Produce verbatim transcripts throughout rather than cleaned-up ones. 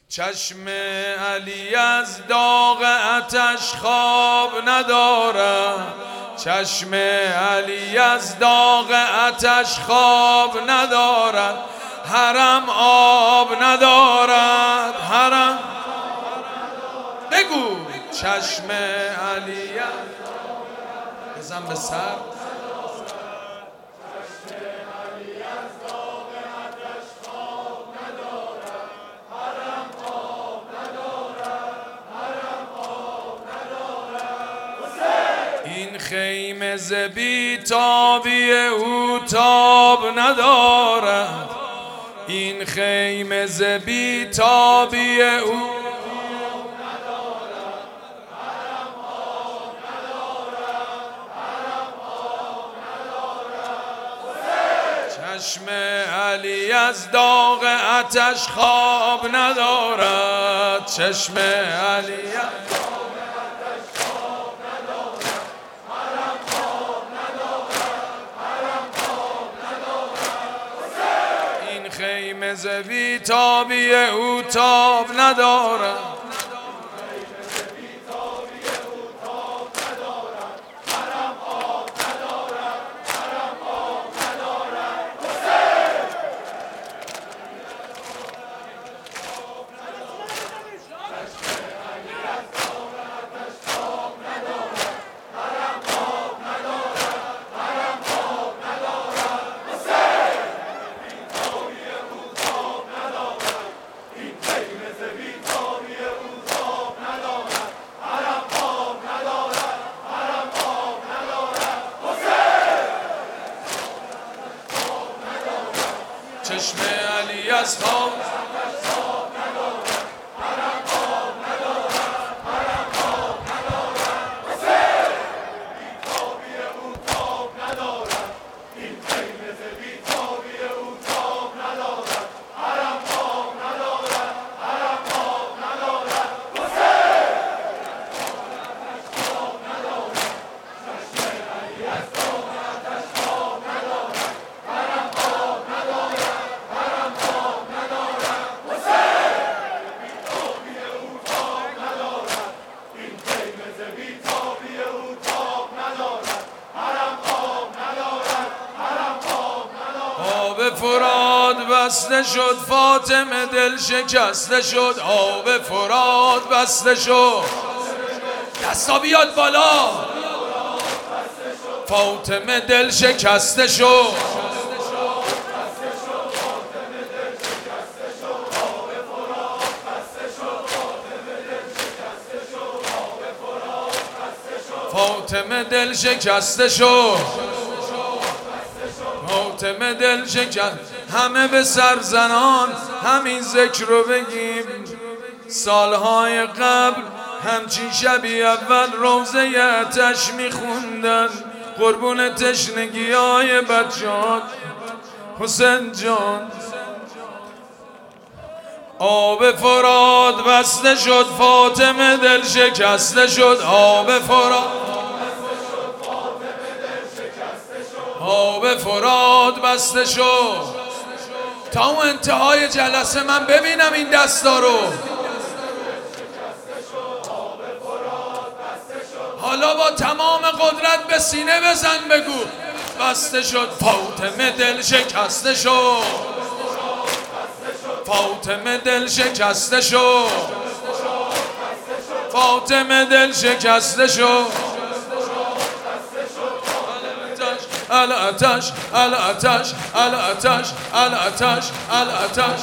چشم علی از داغ آتش خواب ندارد، چشم علی از داغ آتش خواب ندارد، حرم آب ندارد، حرم بگو چشم علی بزن به سر. این خیمه ز بی‌تابی او تاب ندارد، این خیمه ز بی‌تابی او چشم علی از داغ آتش خواب ندارد، چشم علی از داغ آتش خواب ندارد، حرم خواب ندارد، حرم خواب ندارد. این خیمه ز بی‌تابی او تاب ندارد، چشم علی از خواب فرات بسته شد، فاطمه دل شکسته شد، آب فرات بسته شد، دستا بیاد بالا، فاطمه دل شکسته شد، فاطمه دل شکسته شد، فاطمه دل شکست. همه به سر زنان همین ذکر رو بگیم، سالهای قبل همچین شبی اول روزه آتش میخوندن، قربون تشنگی های بچه‌ها حسین جان. آب فرات بسته شد، فاطمه دل شکسته شد، آب فرات آب فرات بسته شد. تا اون انتهای جلسه من ببینم این دستا رو. حالا با تمام قدرت به سینه بزن بگو بسته شد، فاطمه دل شکسته شد، فاطمه دل شکسته شد، فاطمه دل شکسته شد. الاتش الاتش الاتش الاتش الاتش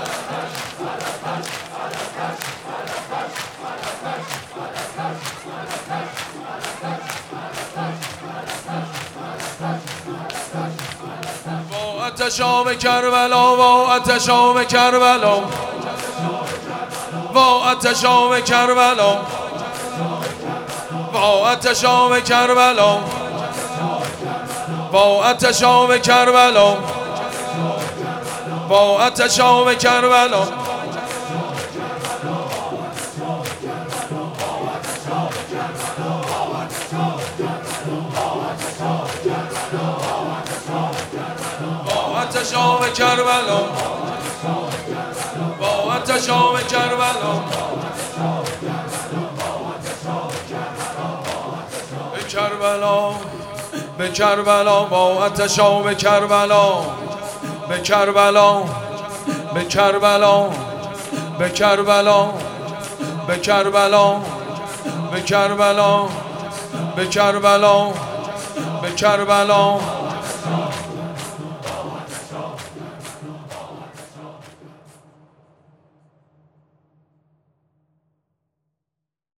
با آتش آب کربلا، با آتش آب کربلا، با آتش آب کربلا، با آتش آب کربلا، با آتش آب کربلا، با آتش آب کربلا. با آتش آب کربلا، با آتش آتشا به کربلا به کربلا به کربلا با آتشا به کربلا به کربلا به کربلا به کربلا به کربلا به کربلا به کربلا به کربلا